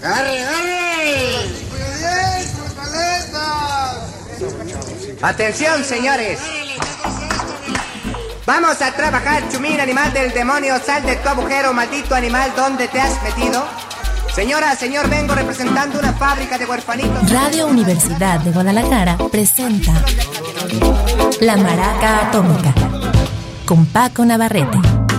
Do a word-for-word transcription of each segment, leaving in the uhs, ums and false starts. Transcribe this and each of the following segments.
¡Arre, arre! Atención, señores. Vamos a trabajar, chumín, animal del demonio. Sal de tu agujero, maldito animal, ¿dónde te has metido? Señora, señor, vengo representando una fábrica de huerfanitos. Radio Universidad de Guadalajara presenta La Maraca Atómica con Paco Navarrete.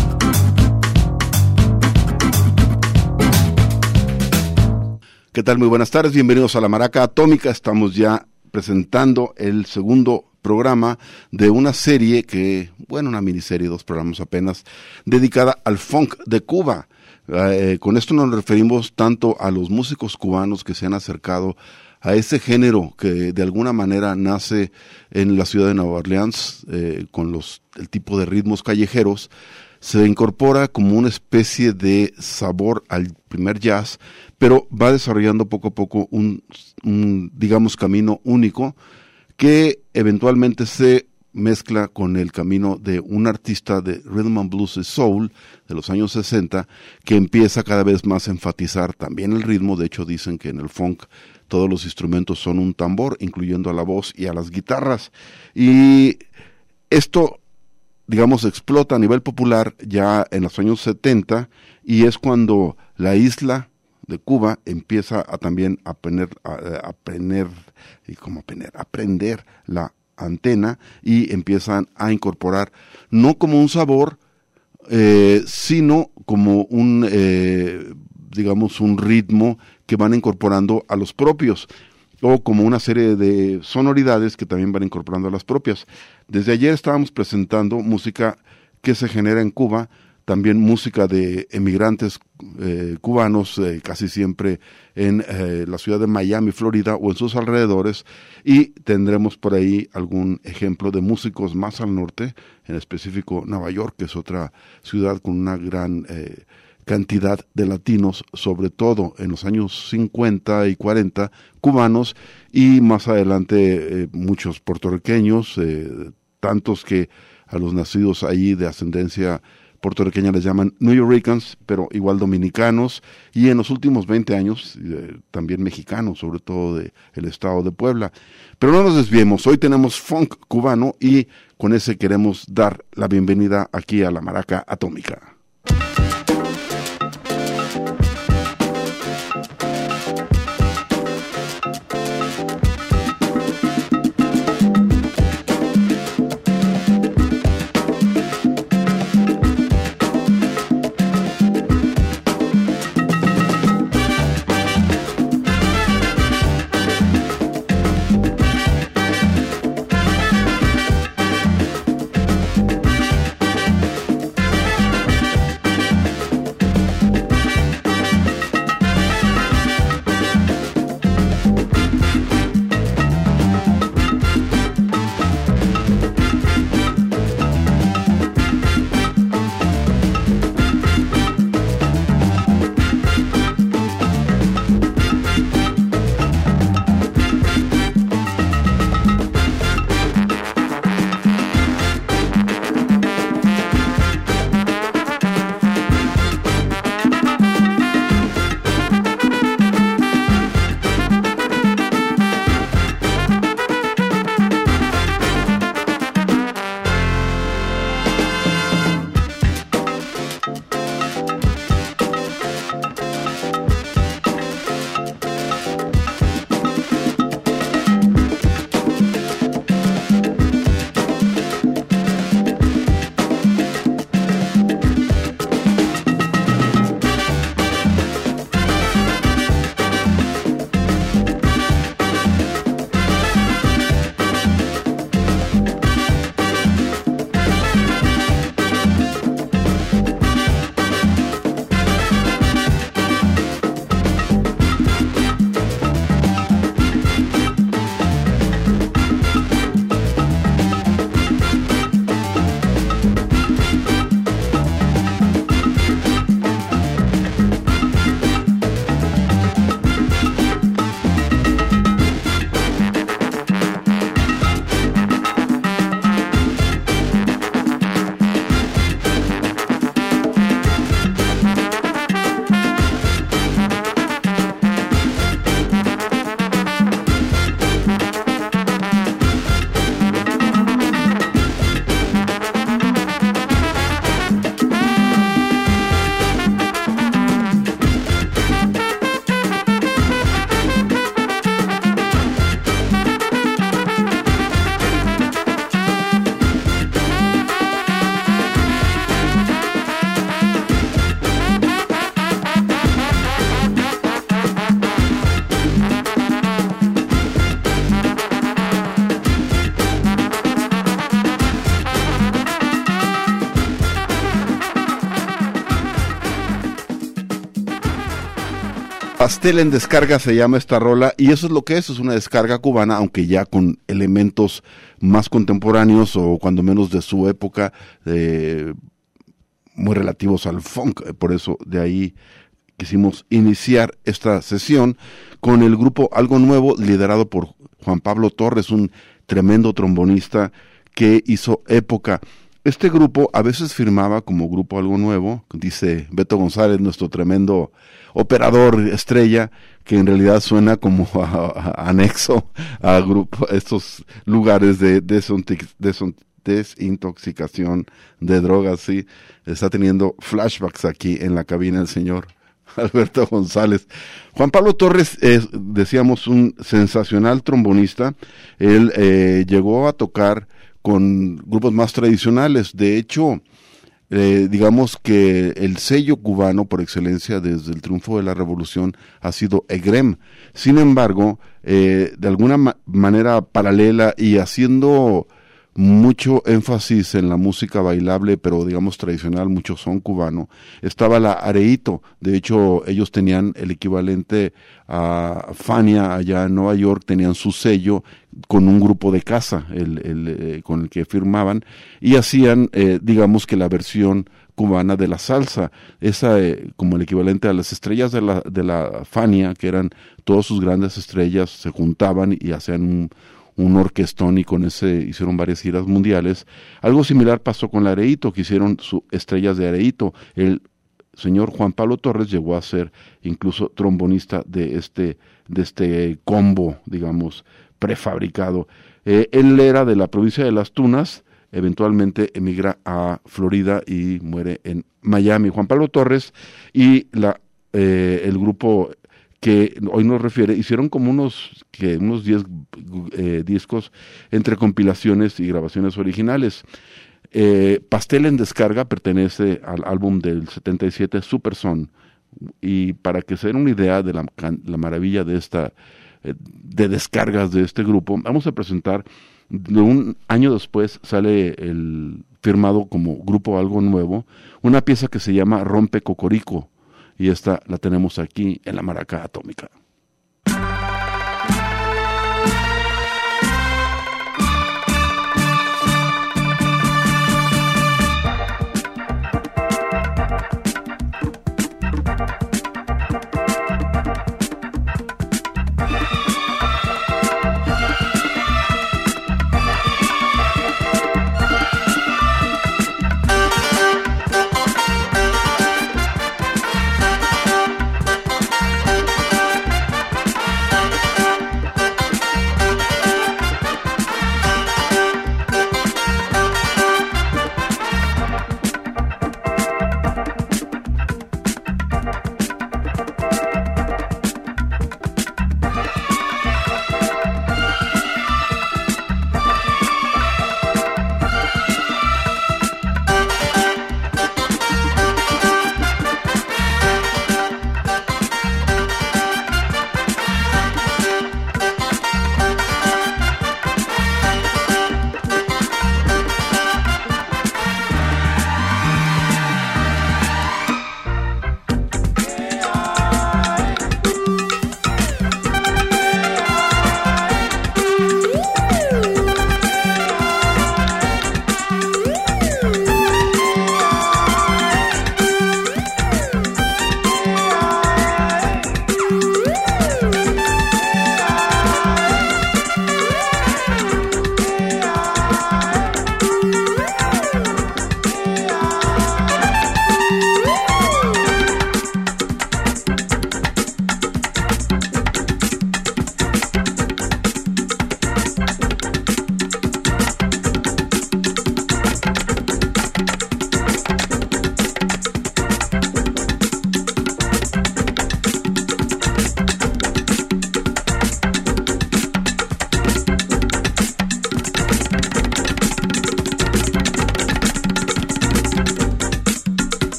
¿Qué tal? Muy buenas tardes, bienvenidos a La Maraca Atómica. Estamos ya presentando el segundo programa de una serie que, bueno, una miniserie, dos programas apenas, dedicada al funk de Cuba. Eh, con esto nos referimos tanto a los músicos cubanos que se han acercado a ese género que de alguna manera nace en la ciudad de Nueva Orleans, eh, con los, el tipo de ritmos callejeros, se incorpora como una especie de sabor al primer jazz, pero va desarrollando poco a poco un, un digamos, camino único que eventualmente se mezcla con el camino de un artista de rhythm and blues y soul de los años sesenta, que empieza cada vez más a enfatizar también el ritmo. De hecho, dicen que en el funk todos los instrumentos son un tambor, incluyendo a la voz y a las guitarras. Y esto, digamos, explota a nivel popular ya en los años setenta, y es cuando la isla de Cuba empieza a también a aprender, a, a aprender, y como aprender, aprender la antena, y empiezan a incorporar no como un sabor, eh, sino como un, eh, digamos, un ritmo que van incorporando a los propios, o como una serie de sonoridades que también van incorporando a las propias. Desde ayer estábamos presentando música que se genera en Cuba, también música de emigrantes eh, cubanos, eh, casi siempre en eh, la ciudad de Miami, Florida, o en sus alrededores, y tendremos por ahí algún ejemplo de músicos más al norte, en específico Nueva York, que es otra ciudad con una gran eh, cantidad de latinos, sobre todo en los años cincuenta y cuarenta, cubanos, y más adelante eh, muchos puertorriqueños, eh, tantos que a los nacidos ahí de ascendencia puertorriqueña les llaman New Yorkers, pero igual dominicanos, y en los últimos veinte años eh, también mexicanos, sobre todo del estado de Puebla. Pero no nos desviemos, hoy tenemos funk cubano y con ese queremos dar la bienvenida aquí a La Maraca Atómica. Pastel en descarga se llama esta rola, y eso es lo que es, es una descarga cubana, aunque ya con elementos más contemporáneos o cuando menos de su época, eh, muy relativos al funk. Por eso de ahí quisimos iniciar esta sesión con el grupo Algo Nuevo, liderado por Juan Pablo Torres, un tremendo trombonista que hizo época. Este grupo a veces firmaba como Grupo Algo Nuevo, dice Beto González, nuestro tremendo operador estrella, que en realidad suena como a, a, anexo a grupo, estos lugares de desintoxicación de drogas. Sí, está teniendo flashbacks aquí en la cabina el señor Alberto González. Juan Pablo Torres es, decíamos, un sensacional trombonista. Él eh, llegó a tocar con grupos más tradicionales. De hecho, eh, digamos que el sello cubano por excelencia desde el triunfo de la revolución ha sido EGREM. Sin embargo, eh, de alguna ma- manera paralela y haciendo mucho énfasis en la música bailable, pero digamos tradicional, mucho son cubano, estaba la Areito. De hecho, ellos tenían el equivalente a Fania allá en Nueva York, tenían su sello con un grupo de casa el, el, eh, con el que firmaban, y hacían, eh, digamos que la versión cubana de la salsa, esa eh, como el equivalente a las estrellas de la, de la Fania, que eran todas sus grandes estrellas, se juntaban y hacían un un orquestón, y con ese hicieron varias giras mundiales. Algo similar pasó con la Areito, que hicieron su estrellas de Areito. El señor Juan Pablo Torres llegó a ser incluso trombonista de este, de este combo, digamos, prefabricado. Eh, él era de la provincia de Las Tunas, eventualmente emigra a Florida y muere en Miami. Juan Pablo Torres y la eh, el grupo que hoy nos refiere, hicieron como unos que unos diez eh, discos entre compilaciones y grabaciones originales. Eh, Pastel en descarga pertenece al álbum del setenta y siete Super Son, y para que se den una idea de la, la maravilla de esta eh, de descargas de este grupo, vamos a presentar, de un año después sale el firmado como Grupo Algo Nuevo, una pieza que se llama Rompe Cocorico, y esta la tenemos aquí en la Maraca Atómica.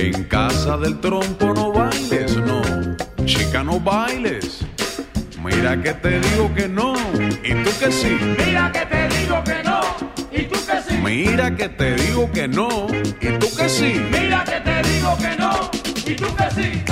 En casa del trompo no bailes, no, chica no bailes. Mira que te digo que no, y tú que sí. Mira que te digo que no, y tú que sí. Mira que te digo que no, y tú que sí. Mira que te digo que no, y tú que sí.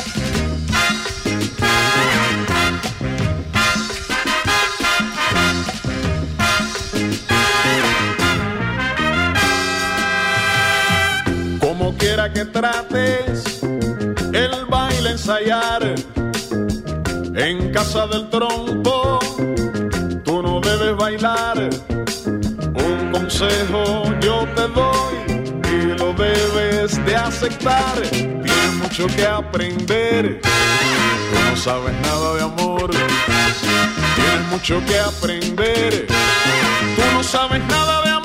Como quiera que trates el baile ensayar, en casa del trompo tú no debes bailar. Un consejo yo te doy y lo debes de aceptar. Tienes mucho que aprender, tú no sabes nada de amor. Tienes mucho que aprender, tú no sabes nada de amor.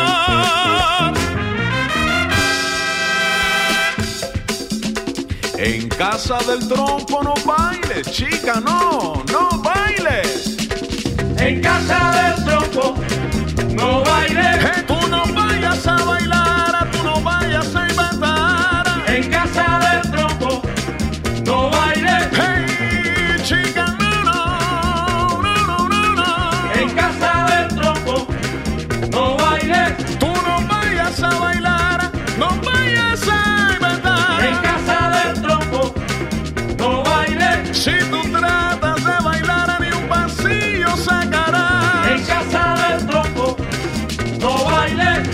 En casa del trompo no bailes, chica, no, no bailes. En casa del trompo no bailes. Hey, tú no vayas a bailar, tú no vayas a inventar. En casa del trompo no bailes. Hey, chica, no, no, no, no, no. En casa del trompo no bailes. Tú no vayas a bailar, no vayas a inventar. En casa del trompo no bailes. Si tú tratas de bailar ni un pasillo sacarás. En casa del trompo no bailes.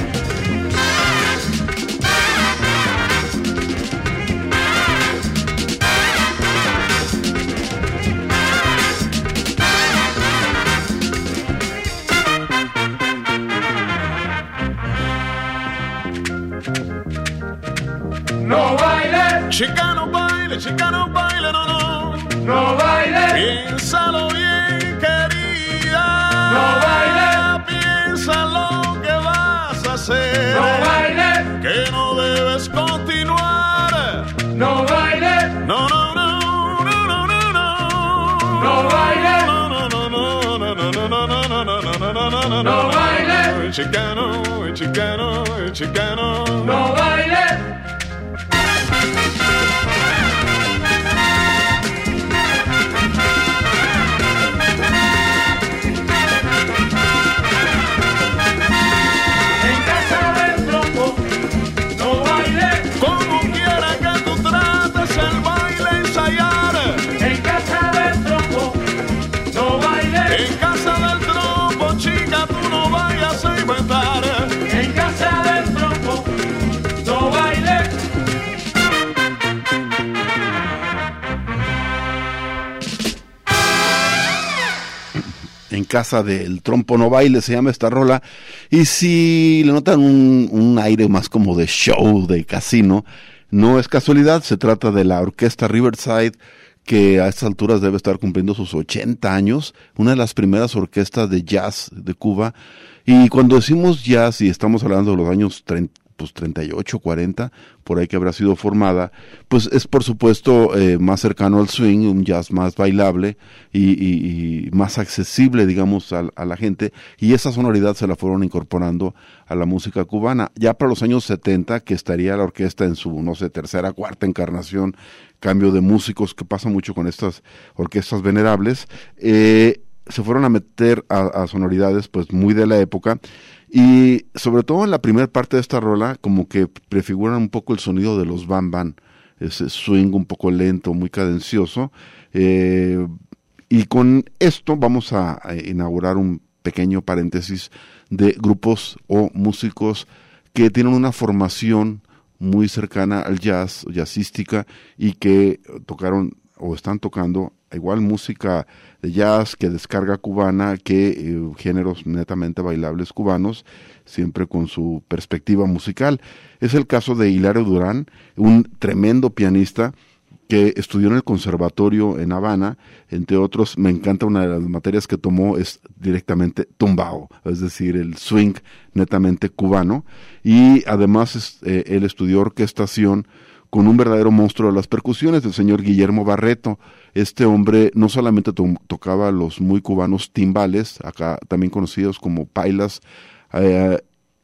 No bailes. Chica no baile, chica no baile, no, no. No bailes. Piénsalo bien, querida. No bailes. Piensa lo que vas a hacer. No bailes. Que no debes continuar. No bailes. No, no, no, no, no, no, no. No bailes. No, no, no, no, no, no, no, no, no, no, no, no, no, no, no. No bailes. Chicano, chicano, chicano. No bailes. Como quiera que tú trates el baile ensayar. En casa del trompo no bailes. En casa del trompo, chica, tú no vayas a inventar. En casa del trompo no bailes. En casa del trompo no baile se llama esta rola, y si le notan un, un aire más como de show, de casino, no es casualidad. Se trata de la orquesta Riverside, que a estas alturas debe estar cumpliendo sus ochenta años, una de las primeras orquestas de jazz de Cuba. Y cuando decimos jazz y estamos hablando de los años treinta, pues treinta y ocho, cuarenta, por ahí que habrá sido formada, pues es por supuesto eh, más cercano al swing, un jazz más bailable y, y, y más accesible, digamos, a, a la gente, y esa sonoridad se la fueron incorporando a la música cubana. Ya para los años setenta, que estaría la orquesta en su, no sé, tercera, cuarta encarnación, cambio de músicos, que pasa mucho con estas orquestas venerables, eh, se fueron a meter a, a sonoridades pues muy de la época. Y sobre todo en la primera parte de esta rola, como que prefiguran un poco el sonido de los bam bam, ese swing un poco lento, muy cadencioso. Eh, y con esto vamos a, a inaugurar un pequeño paréntesis de grupos o músicos que tienen una formación muy cercana al jazz, jazzística, y que tocaron o están tocando igual música de jazz, que descarga cubana, que eh, géneros netamente bailables cubanos, siempre con su perspectiva musical. Es el caso de Hilario Durán, un tremendo pianista que estudió en el conservatorio en Habana. Entre otros, me encanta, una de las materias que tomó es directamente tumbao, es decir, el swing netamente cubano, y además es, eh, él estudió orquestación con un verdadero monstruo de las percusiones, el señor Guillermo Barreto. Este hombre no solamente to- tocaba los muy cubanos timbales, acá también conocidos como pailas, eh,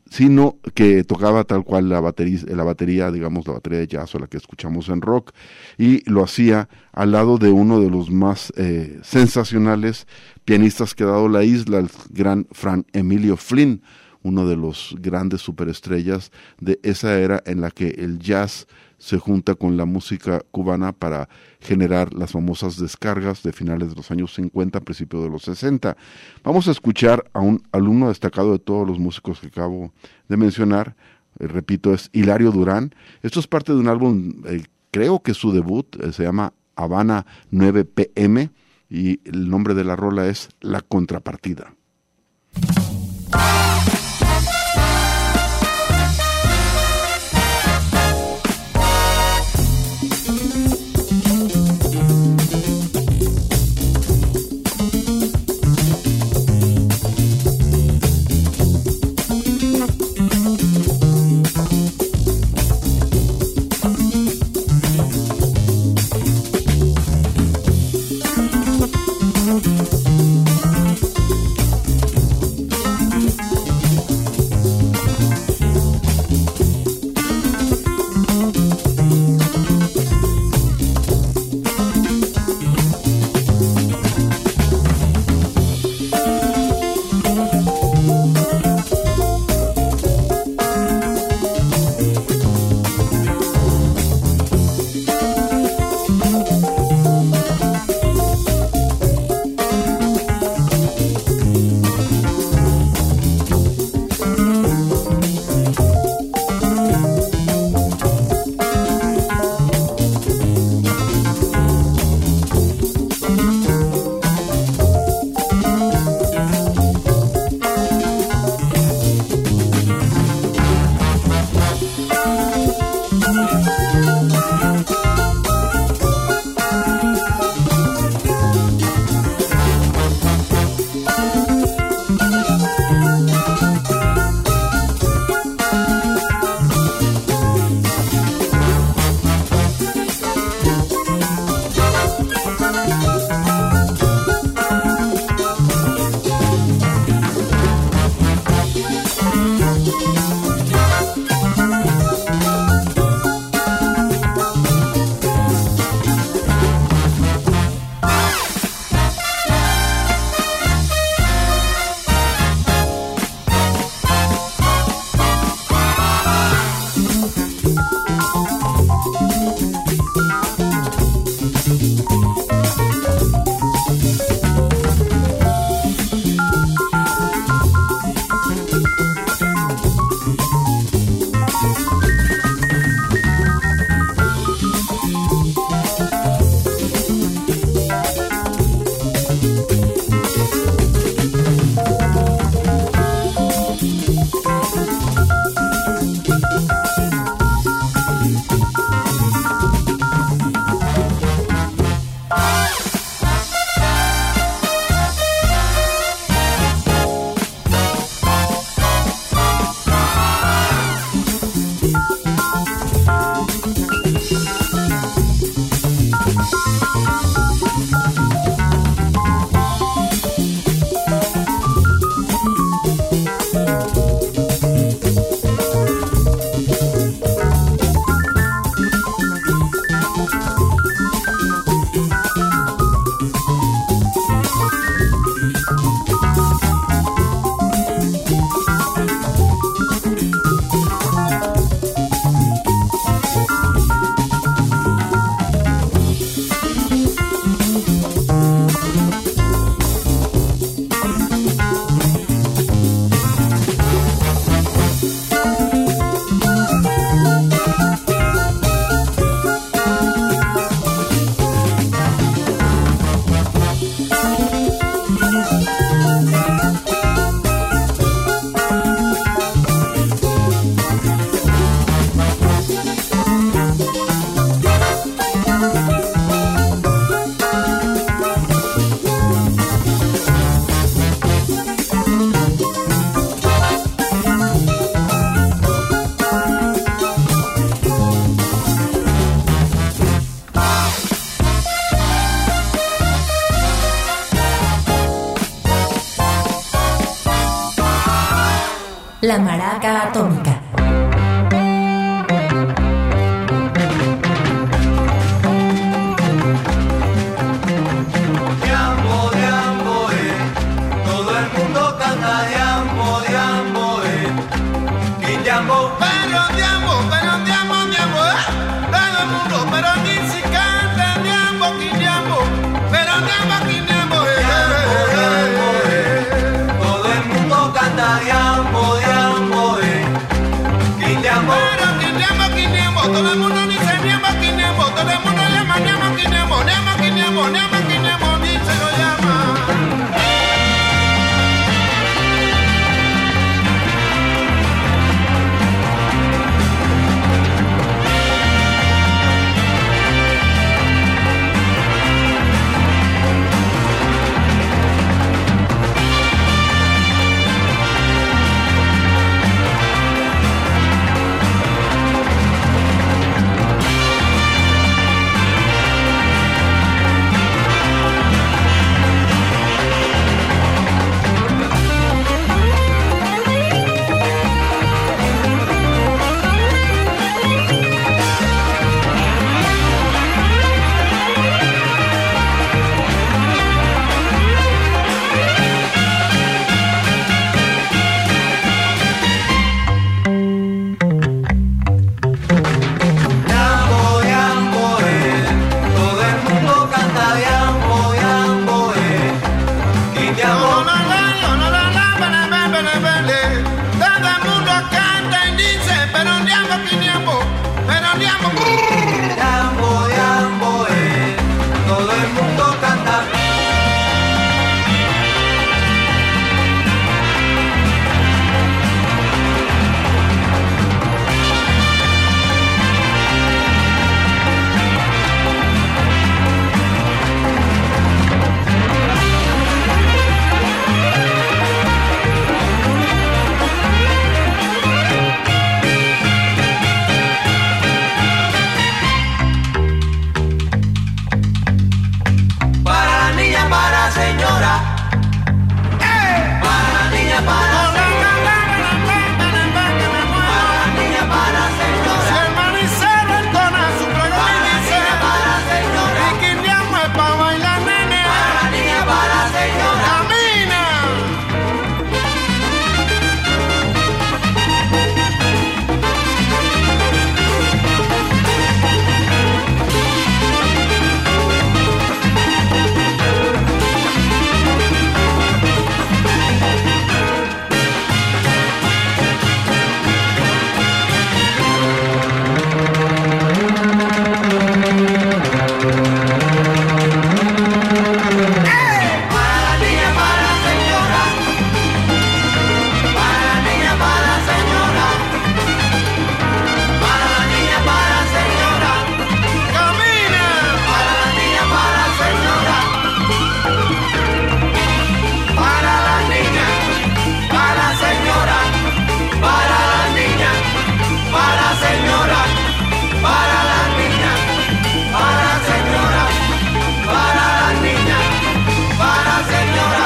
sino que tocaba tal cual la batería, la batería, digamos, la batería de jazz o la que escuchamos en rock, y lo hacía al lado de uno de los más eh, sensacionales pianistas que ha dado la isla, el gran Frank Emilio Flynn, uno de los grandes superestrellas de esa era en la que el jazz se junta con la música cubana para generar las famosas descargas de finales de los años cincuenta, principios de los sesenta. Vamos a escuchar a un alumno destacado de todos los músicos que acabo de mencionar, eh, repito, es Hilario Durán. Esto es parte de un álbum, eh, creo que su debut, eh, se llama Habana nueve P M, y el nombre de la rola es La Contrapartida. La Maraca Atómica. Diambo, diambo, eh. Todo el mundo canta diambo, diambo, eh. Y diambo, Pero diambo, pero diambo, diambo, eh. Todo el mundo, pero aquí sí canta diambo, aquí diambo, pero diambo, aquí diambo, eh. diambo, eh. Todo el mundo canta diambo, diambo, eh. Y diambo, Pero aquí diambo, aquí diambo, todo el mundo dice diambo, aquí diambo, todo el mundo llama diambo, aquí diambo, diambo, aquí diambo, diambo, aquí diambo, dice lo llama. diambo, diambo, eh. Todo el mundo canta diambo, diambo, eh. Y diambo, No, no, no, no, no, no, bele, bele, bele. Todo el mundo canta y dice, pero diambo, aquí diambo, pero diambo. diambo, diambo, eh. Todo el mundo canta. Para la niña, para la señora. Para la niña, para la señora. Para la niña, para la Si señora. el manicero entona su pregón y dice, Para la señora. aquí diambo es pa' bailar, nene. Para la niña, para la señora. Camina. Para la niña, para la señora. Para la niña, para la señora. Para la niña, para la señora. Camina. Para la niña, para la señora. Para la niña, para la señora. Para la niña, para la señora. Para la niña, para la señora. Para la niña, para la señora.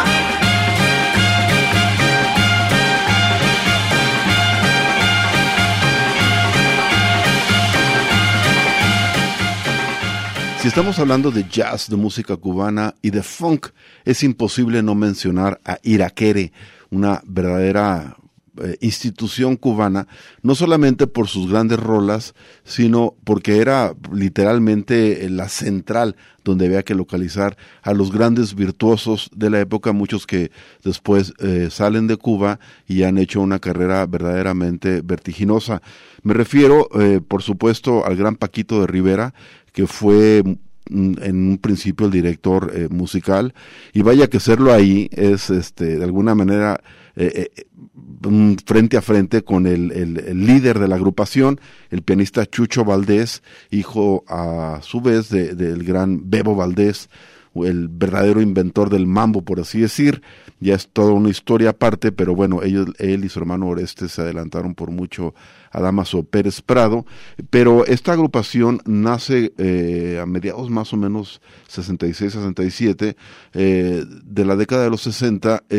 Si estamos hablando de jazz, de música cubana y de funk, es imposible no mencionar a Iraquere, una verdadera eh, institución cubana, no solamente por sus grandes rolas, sino porque era literalmente la central donde había que localizar a los grandes virtuosos de la época, muchos que después eh, salen de Cuba y han hecho una carrera verdaderamente vertiginosa. Me refiero, eh, por supuesto, al gran Paquito de Rivera, que fue mm, en un principio el director eh, musical, y vaya que serlo ahí es este de alguna manera eh, eh, un frente a frente con el, el, el líder de la agrupación, el pianista Chucho Valdés, hijo a su vez de, del gran Bebo Valdés, el verdadero inventor del mambo, por así decir. Ya es toda una historia aparte, pero bueno, ellos, él y su hermano Oreste se adelantaron por mucho a Dámaso Pérez Prado, pero esta agrupación nace eh, a mediados más o menos sesenta y seis, sesenta y siete, eh, de la década de los sesenta, eh,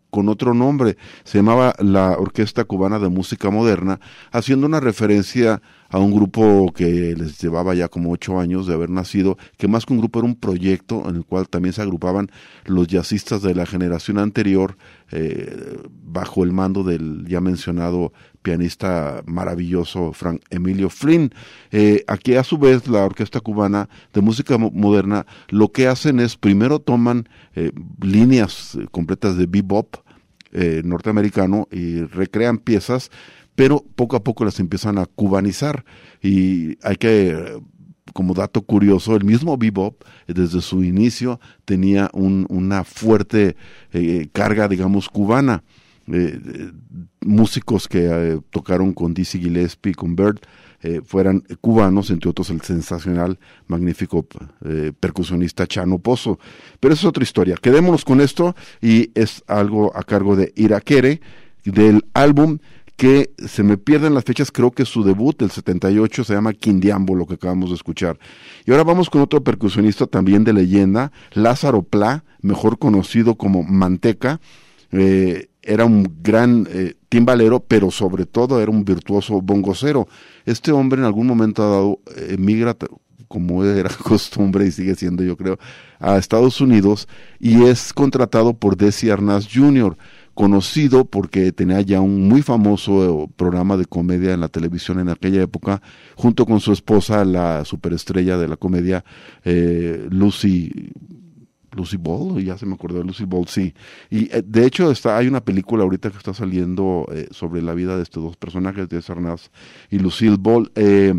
con otro nombre, se llamaba la Orquesta Cubana de Música Moderna, haciendo una referencia a un grupo que les llevaba ya como ocho años de haber nacido, que más que un grupo era un proyecto en el cual también se agrupaban los jazzistas de la generación anterior, eh, bajo el mando del ya mencionado pianista maravilloso Frank Emilio Flynn. Eh, aquí a su vez la Orquesta Cubana de Música Moderna lo que hacen es primero toman eh, líneas completas de bebop eh, norteamericano y recrean piezas, pero poco a poco las empiezan a cubanizar. Y hay que, como dato curioso, el mismo bebop desde su inicio tenía un, una fuerte eh, carga, digamos, cubana. Eh, eh, músicos que eh, tocaron con Dizzy Gillespie, con Bird, eh, fueran cubanos, entre otros el sensacional, magnífico eh, percusionista Chano Pozo. Pero es otra historia. Quedémonos con esto, y es algo a cargo de Irakere, del álbum que se me pierden las fechas, creo que su debut del setenta y ocho se llama Quindiambo, lo que acabamos de escuchar. Y ahora vamos con otro percusionista también de leyenda, Lázaro Plá, mejor conocido como Manteca. Eh, era un gran eh, timbalero, pero sobre todo era un virtuoso bongocero. Este hombre en algún momento ha dado, emigra, como era costumbre y sigue siendo, yo creo, a Estados Unidos, y es contratado por Desi Arnaz junior, conocido porque tenía ya un muy famoso programa de comedia en la televisión en aquella época, junto con su esposa, la superestrella de la comedia, eh, Lucy Lucy Ball, ya se me acordó de Lucy Ball, sí. Y eh, de hecho está hay una película ahorita que está saliendo eh, sobre la vida de estos dos personajes, de Arnaz y Lucille Ball. Eh,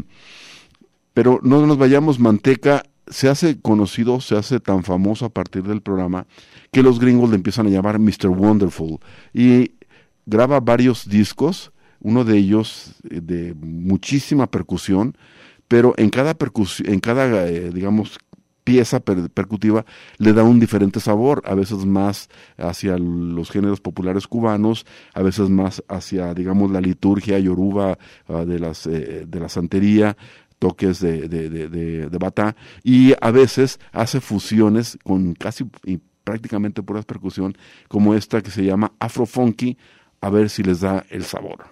pero no nos vayamos, Manteca se hace conocido, se hace tan famoso a partir del programa que los gringos le empiezan a llamar mister Wonderful, y graba varios discos, uno de ellos eh, de muchísima percusión, pero en cada percusión, en cada eh, digamos pieza per percutiva le da un diferente sabor, a veces más hacia los géneros populares cubanos, a veces más hacia, digamos, la liturgia yoruba uh, de las eh, de la santería, toques de, de, de, de, de bata, y a veces hace fusiones con casi y prácticamente puras percusión, como esta que se llama Afro Funky, a ver si les da el sabor.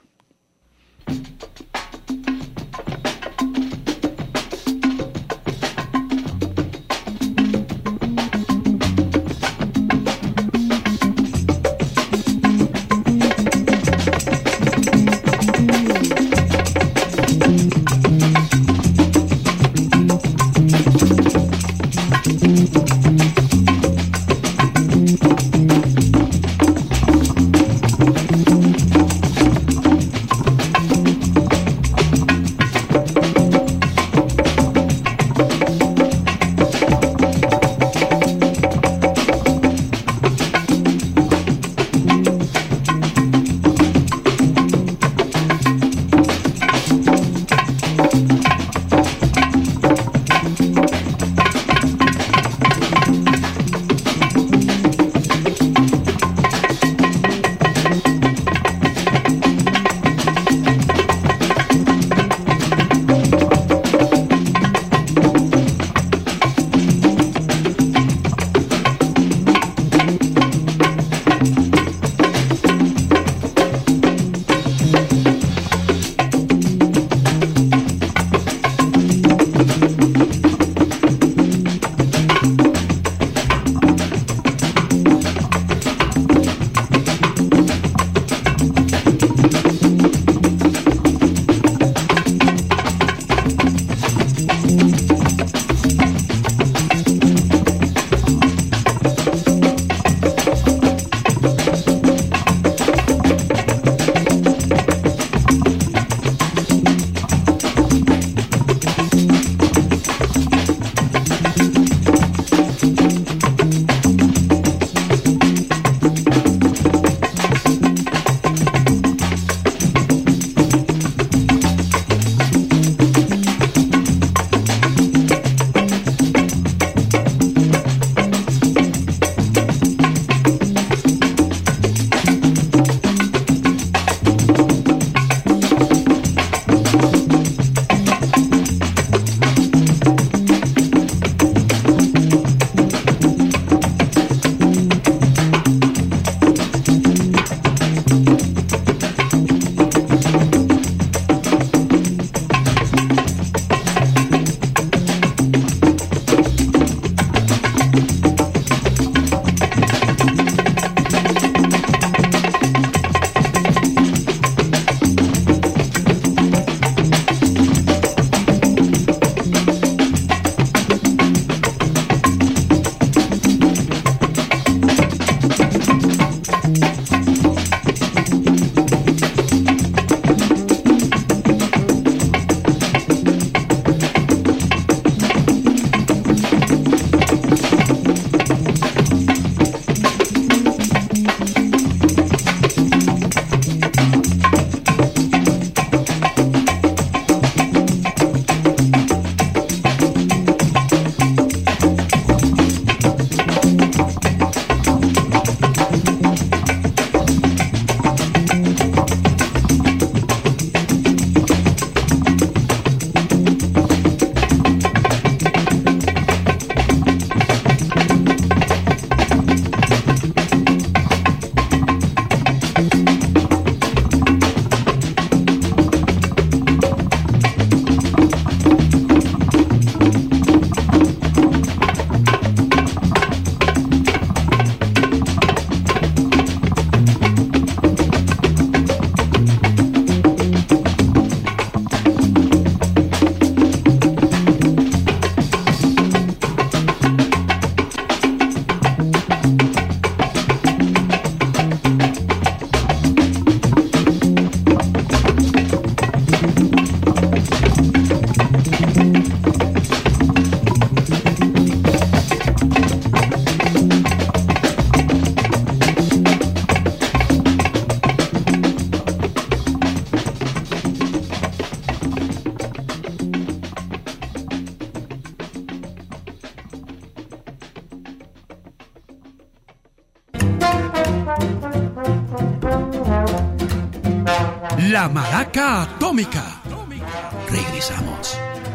La Maraca Atómica. Regresamos.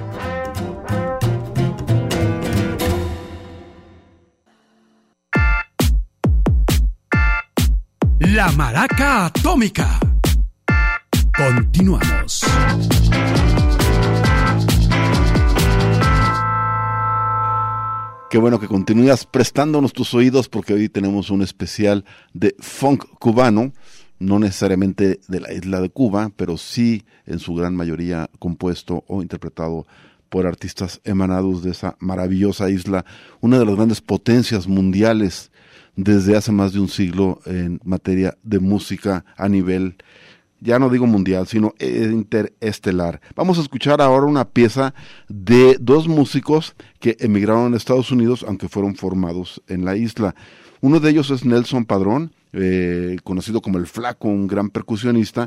La Maraca Atómica. Continuamos. Qué bueno que continúas prestándonos tus oídos porque hoy tenemos un especial de funk cubano, no necesariamente de la isla de Cuba, pero sí en su gran mayoría compuesto o interpretado por artistas emanados de esa maravillosa isla, una de las grandes potencias mundiales desde hace más de un siglo en materia de música a nivel, ya no digo mundial, sino interestelar. Vamos a escuchar ahora una pieza de dos músicos que emigraron a Estados Unidos, aunque fueron formados en la isla. Uno de ellos es Nelson Padrón, eh, conocido como el Flaco, un gran percusionista,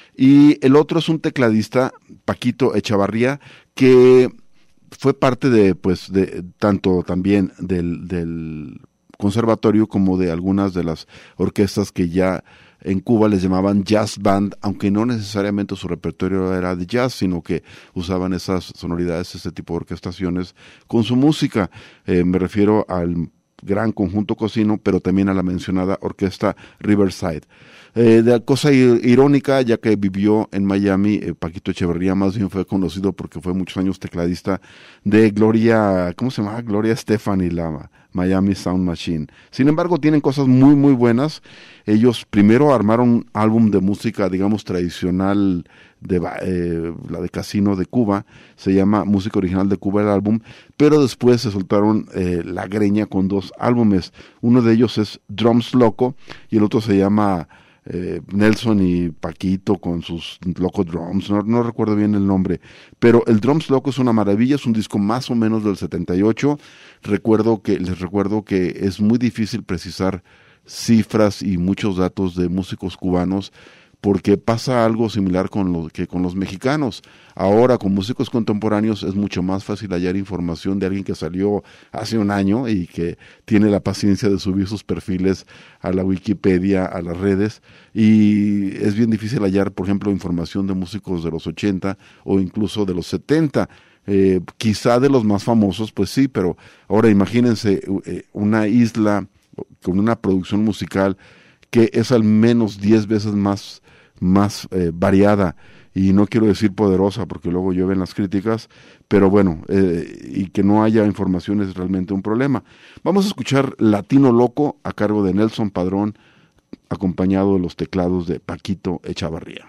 y el otro es un tecladista, Paquito Echavarría, que fue parte de, pues, de tanto también del, del conservatorio como de algunas de las orquestas que ya en Cuba les llamaban jazz band, aunque no necesariamente su repertorio era de jazz, sino que usaban esas sonoridades, ese tipo de orquestaciones con su música. Eh, me refiero al gran conjunto Cocino, pero también a la mencionada orquesta Riverside. Eh, de cosa irónica, ya que vivió en Miami, eh, Paquito Echeverría más bien fue conocido porque fue muchos años tecladista de Gloria, ¿cómo se llama? Gloria Estefan y la Miami Sound Machine. Sin embargo, tienen cosas muy, muy buenas. Ellos primero armaron un álbum de música, digamos, tradicional, de eh, la de Casino de Cuba, se llama Música Original de Cuba el álbum, pero después se soltaron eh, la greña con dos álbumes. Uno de ellos es Drums Loco y el otro se llama Eh, Nelson y Paquito con sus Loco Drums, no, no recuerdo bien el nombre, pero el Drums Loco es una maravilla, es un disco más o menos del setenta y ocho. Recuerdo que, les recuerdo que es muy difícil precisar cifras y muchos datos de músicos cubanos, porque pasa algo similar con lo que con los mexicanos. Ahora, con músicos contemporáneos es mucho más fácil hallar información de alguien que salió hace un año y que tiene la paciencia de subir sus perfiles a la Wikipedia, a las redes, y es bien difícil hallar, por ejemplo, información de músicos de los ochenta o incluso de los setenta. Eh, quizá de los más famosos, pues sí, pero ahora imagínense eh, una isla con una producción musical que es al menos diez veces más más eh, variada, y no quiero decir poderosa porque luego llueven las críticas, pero bueno, eh, y que no haya información es realmente un problema. Vamos a escuchar Latino Loco a cargo de Nelson Padrón, acompañado de los teclados de Paquito Echavarría.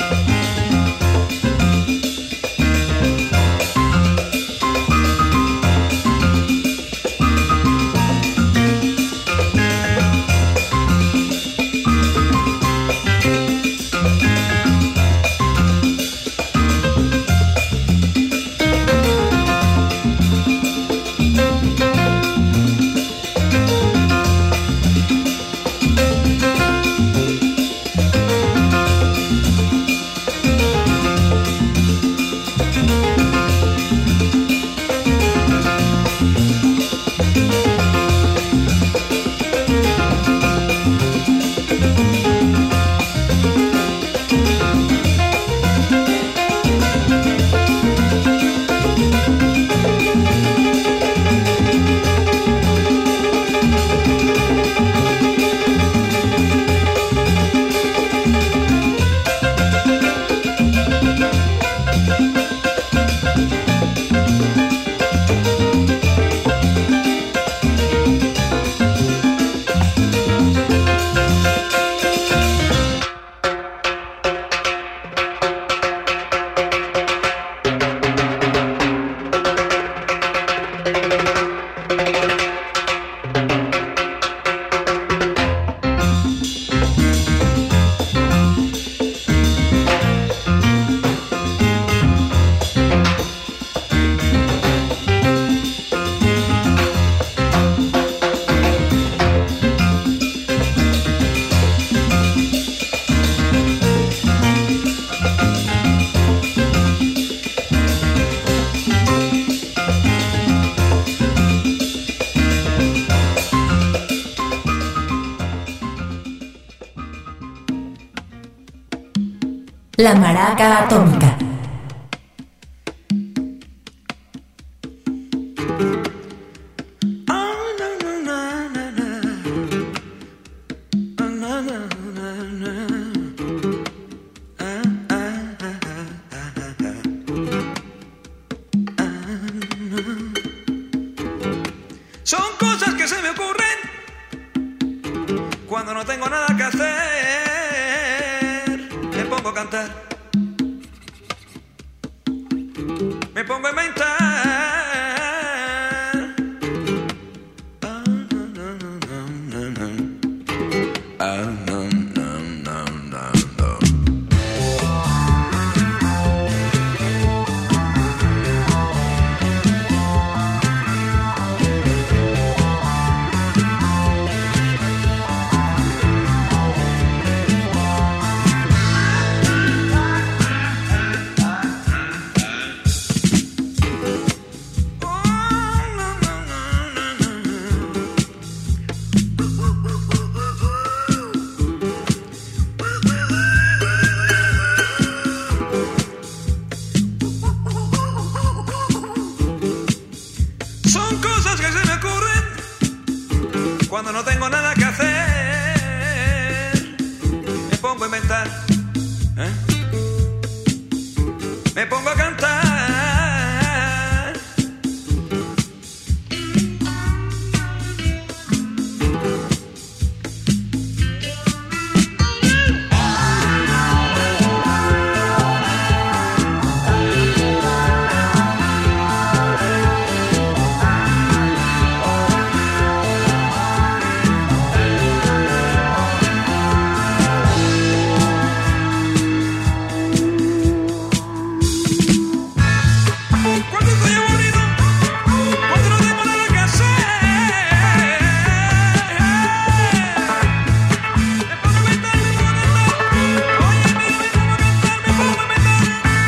Thank La Maraca Atómica. Son cosas que se me ocurren cuando no tengo nada que hacer. Me pongo a cantar, me pongo a inventar. Ah, no, no, no, no, no. Ah, no, no, no, no, no. Son cosas que se me ocurren cuando no tengo nada que hacer. Me pongo a inventar, ¿eh? Me pongo a cantar. Cuando estoy aburrido, cuando no tengo nada que hacer, me pongo a inventar, me pongo a cantar. Oye, mira, me pongo a cantar, me pongo a inventar.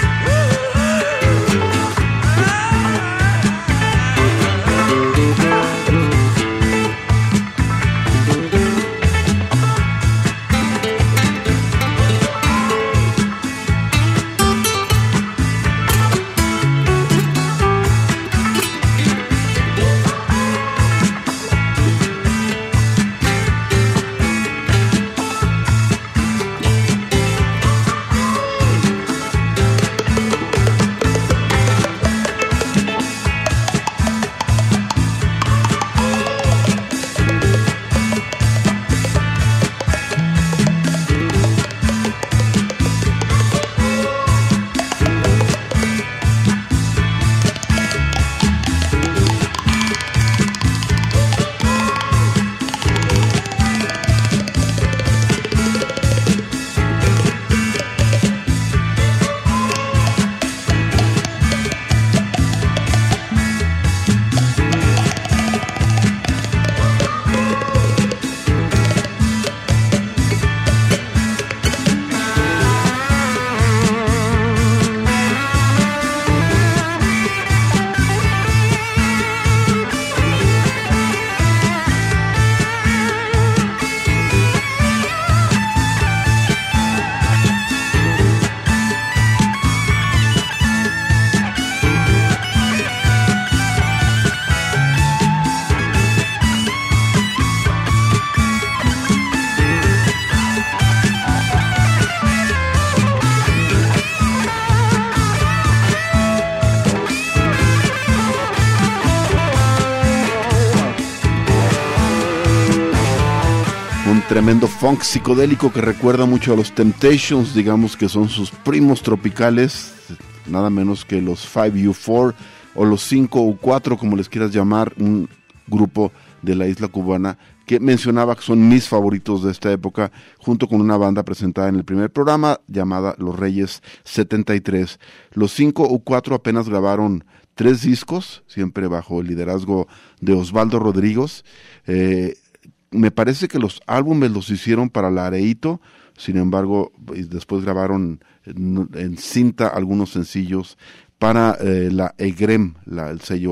Tremendo funk psicodélico que recuerda mucho a los Temptations, digamos que son sus primos tropicales, nada menos que los cinco U cuatro o los cinco U cuatro, como les quieras llamar, un grupo de la isla cubana que mencionaba que son mis favoritos de esta época, junto con una banda presentada en el primer programa llamada Los Reyes setenta y tres. Los cinco U cuatro apenas grabaron tres discos, siempre bajo el liderazgo de Osvaldo Rodríguez. Eh, Me parece que los álbumes los hicieron para la Areito, sin embargo, después grabaron en, en cinta algunos sencillos para eh, la E G R E M, la, el sello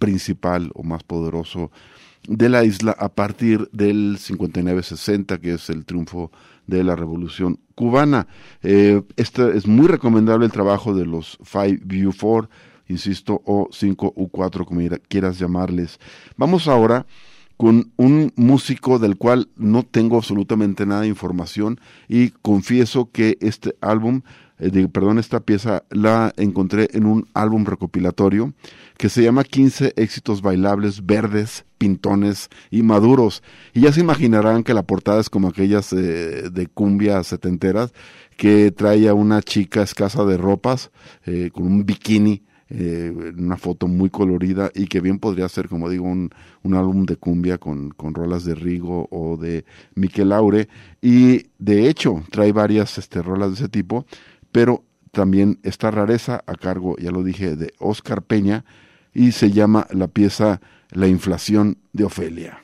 principal o más poderoso de la isla a partir del cincuenta y nueve sesenta, que es el triunfo de la Revolución Cubana. Eh, este es muy recomendable el trabajo de los Five U cuatro, insisto, o cinco U cuatro, como quieras llamarles. Vamos ahora con un músico del cual no tengo absolutamente nada de información y confieso que este álbum, eh, de, perdón, esta pieza la encontré en un álbum recopilatorio que se llama quince éxitos bailables verdes, pintones y maduros. Y ya se imaginarán que la portada es como aquellas eh, de cumbia setenteras, que trae a una chica escasa de ropas, eh, con un bikini, eh, una foto muy colorida, y que bien podría ser, como digo, un, un álbum de cumbia con, con rolas de Rigo o de Miquel Laure. Y de hecho trae varias este, rolas de ese tipo, pero también esta rareza a cargo, ya lo dije, de Oscar Peña, y se llama la pieza La inflación de Ofelia.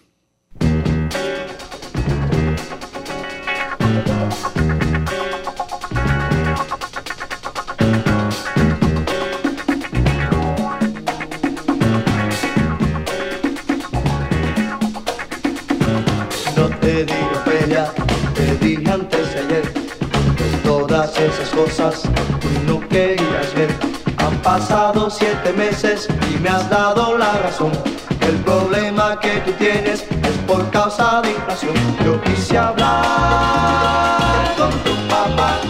No te digo Ofelia, te dije antes de ayer, todas esas cosas tú no querías ver. Han pasado siete meses y me has dado la razón. El problema que tú tienes es por causa de inflación. Yo quise hablar con tu papá,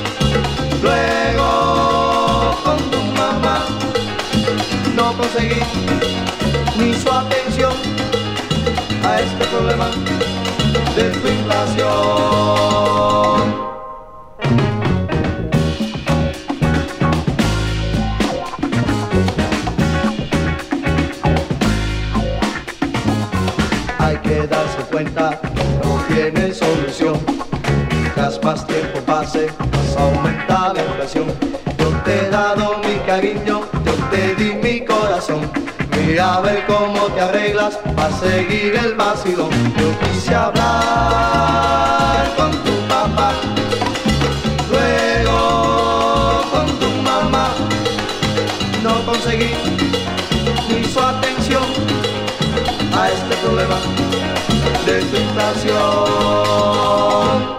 luego con tu mamá. No conseguí ni su atención a este problema de tu inflación. Hay que darse cuenta, no tiene solución. Mientras más tiempo pase, más aumenta la inflación. Yo te he dado mi cariño, yo te di mi corazón. Mira a ver cómo te arreglas para seguir el vacilón. Yo quise hablar con tu papá, luego con tu mamá. No conseguí ni su atención a este problema de tu inflación.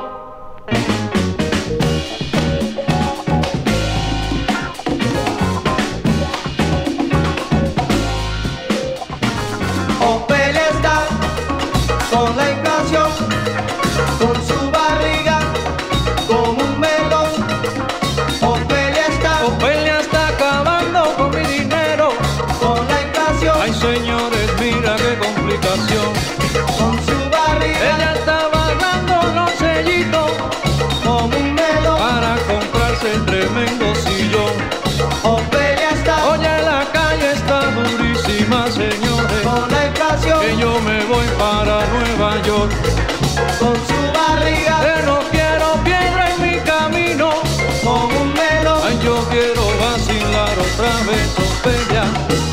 Ofelia está con la inflación, con su barriga como un melón. Ofelia está, Ofelia está acabando con mi dinero. con la inflación, Ay, señores, mira qué complicación. con su barriga Ella está agarrando los sellitos como un melón. para comprarse el tremendo sillón. Ofelia está Oye, la calle está durísima, señores, con la inflación, que yo me voy para Nueva York. con su barriga Que no quiero piedra en mi camino. como un melón. Ay, yo quiero vacilar otra vez, Ofelia.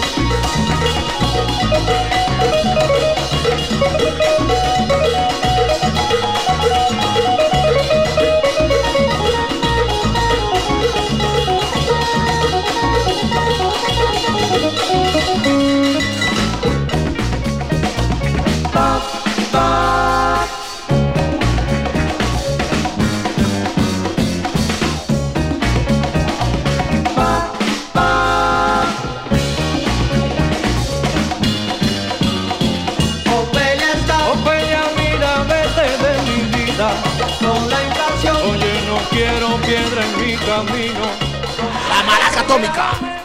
Pa, pa. Pa, pa. Ofelia está Ofelia, mira, vete de mi vida. con la inflación. Oye, no quiero piedra en mi camino. La Maraca Atómica.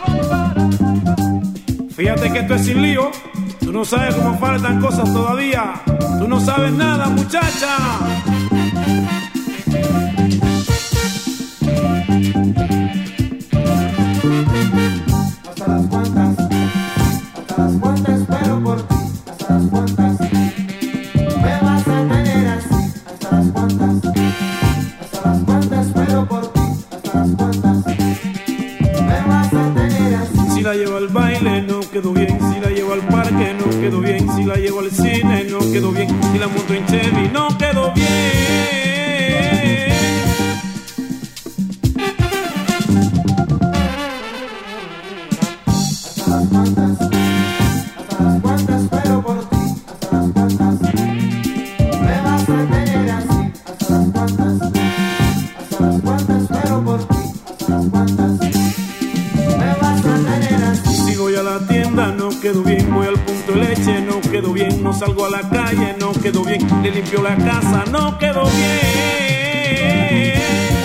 Fíjate que esto es sin lío. Tú no sabes cómo faltan cosas todavía. Tú no sabes nada, muchacha. Hasta las cuantas, hasta las cuantas espero por ti, hasta las cuantas me vas a tener así, hasta las cuantas, hasta las cuantas espero por ti, hasta las cuantas me vas a tener así. Si la llevo al baile no quedó bien, si la llevo al parque no quedó bien, si la llevo al cine no quedó bien, si la monto en Chevy no quedó bien. salgo a la calle no quedo bien, le limpio la casa no quedo bien.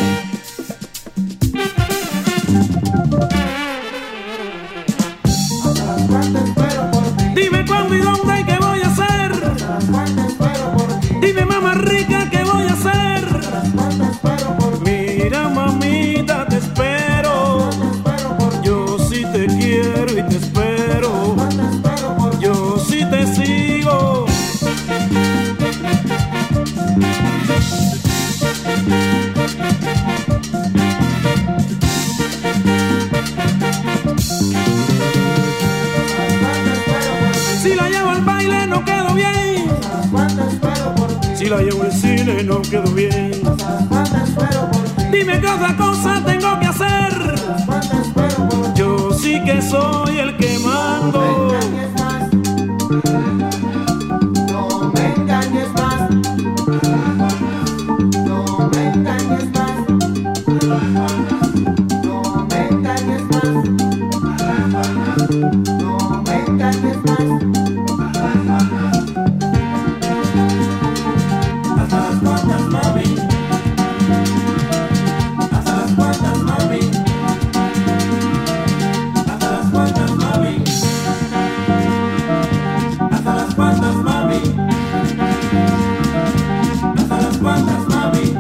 Dime cuándo y dónde y qué voy a hacer. Dime mamá rica qué voy a hacer. Mira mamita te espero. Yo sí te quiero y te espero. Yo sí te sigo. Si la llevo al baile no quedo bien. Si la llevo al cine no quedo bien. Dime qué otra cosa tengo que hacer. Yo sí que soy el que mando. No me engañes más. No me engañes más. No me engañes más. No me engañes más. Hasta las cuantas, mami. Hasta las cuantas, mami. Hasta las cuantas, mami. Hasta las cuantas, mami. Hasta las cuantas, mami.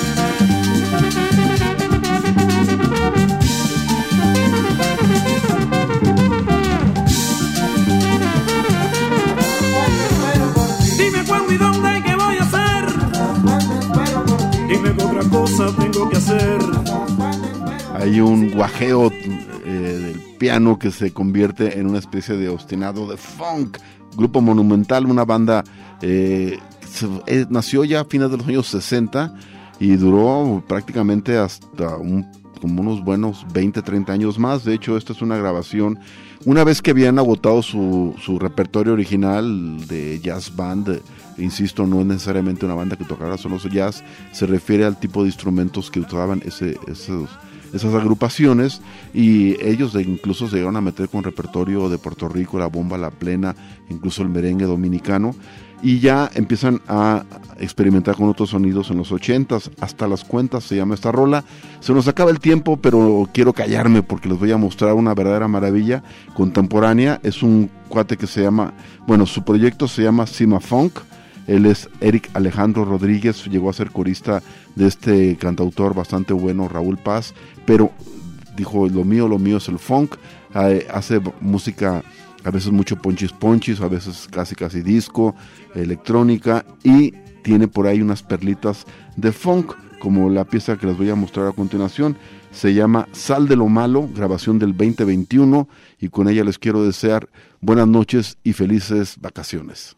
Dime cuándo y dónde y qué voy a hacer. Dime qué otra cosa tengo que hacer. Hay un guajeo eh, del piano que se convierte en una especie de obstinado de funk. Grupo Monumental, una banda eh, se, eh, nació ya a fines de los años sesenta y duró prácticamente hasta un, como unos buenos veinte, treinta años más. De hecho, esta es una grabación una vez que habían agotado su, su repertorio original de jazz band. Eh, insisto, no es necesariamente una banda que tocara solo jazz, se refiere al tipo de instrumentos que usaban ese, esos esas agrupaciones, y ellos de, incluso se llegaron a meter con repertorio de Puerto Rico, la bomba, la plena, incluso el merengue dominicano, y ya empiezan a experimentar con otros sonidos en los ochentas. Hasta las cuentas se llama esta rola. Se nos acaba el tiempo, pero quiero callarme porque les voy a mostrar una verdadera maravilla contemporánea. Es un cuate que se llama, bueno, su proyecto se llama Cima Funk. Él es Eric Alejandro Rodríguez, llegó a ser corista de este cantautor bastante bueno, Raúl Paz, pero dijo, lo mío, lo mío es el funk. Eh, hace música, a veces mucho ponchis ponchis, a veces casi casi disco, electrónica, y tiene por ahí unas perlitas de funk, como la pieza que les voy a mostrar a continuación. Se llama Sal de lo Malo, grabación del veinte veintiuno, y con ella les quiero desear buenas noches y felices vacaciones.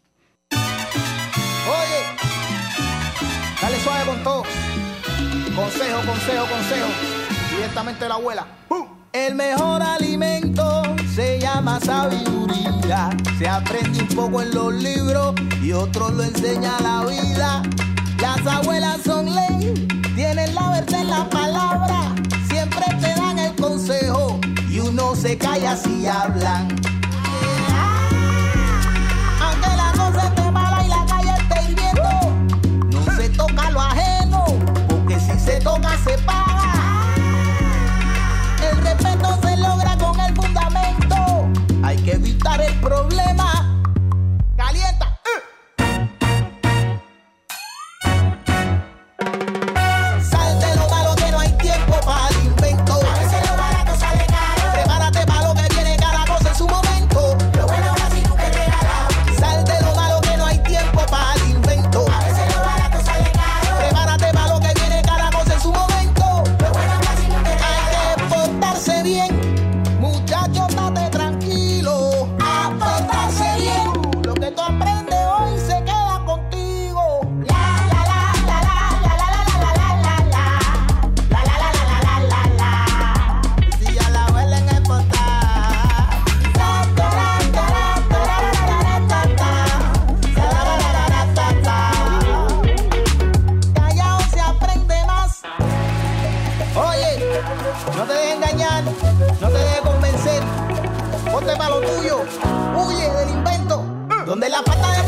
Dale suave con todo. Consejo, consejo, consejo. Directamente de la abuela. ¡Pum! El mejor alimento se llama sabiduría. Se aprende un poco en los libros y otros lo enseña la vida. Las abuelas son ley, tienen la verdad en la palabra. Siempre te dan el consejo y uno se calla si hablan. Aunque la cosa esté mala y la calle esté hirviendo, no se toca lo ajeno, porque si se toca se paga. El respeto se logra con el fundamento. Hay que evitar el problema. Calienta. Sal de lo malo que no hay tiempo para el invento. A veces lo barato sale caro. Prepárate para lo que viene, cada cosa en su momento.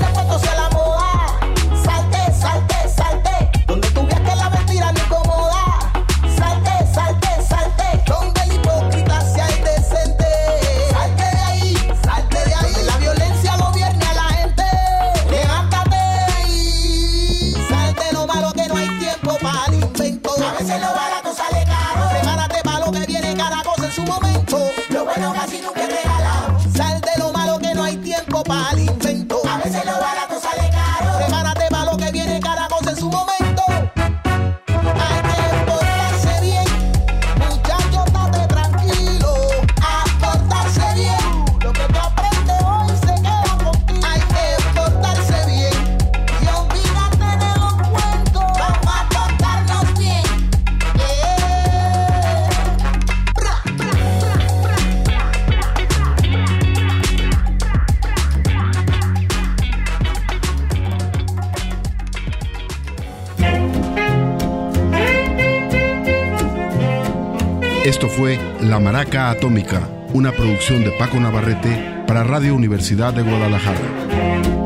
ese puesto sea la moda. Salte, salte, salte. Donde tú veas que la mentira no incomoda. Salte, salte, salte. Donde el hipócrita sea indecente. Salte de ahí, salte de ahí. Donde la violencia gobierne a la gente. Levántate y salte lo malo que no hay tiempo para el invento. A veces lo barato sale caro. Prepárate para lo que viene cada cosa en su momento. Lo bueno casi nunca es regalado. Sal de lo malo que no hay tiempo para el invento. A veces lo barato sale caro. Prepárate para lo que viene cada cosa en su momento. Hay que portarse bien, muchachos, date tranquilo. A portarse bien, lo que tú aprendes hoy se queda contigo. Hay que portarse bien y olvídate de los cuentos. Vamos a portarnos bien. Yeah. Bra, bra, bra, bra. Esto fue La Maraca Atómica, una producción de Paco Navarrete para Radio Universidad de Guadalajara.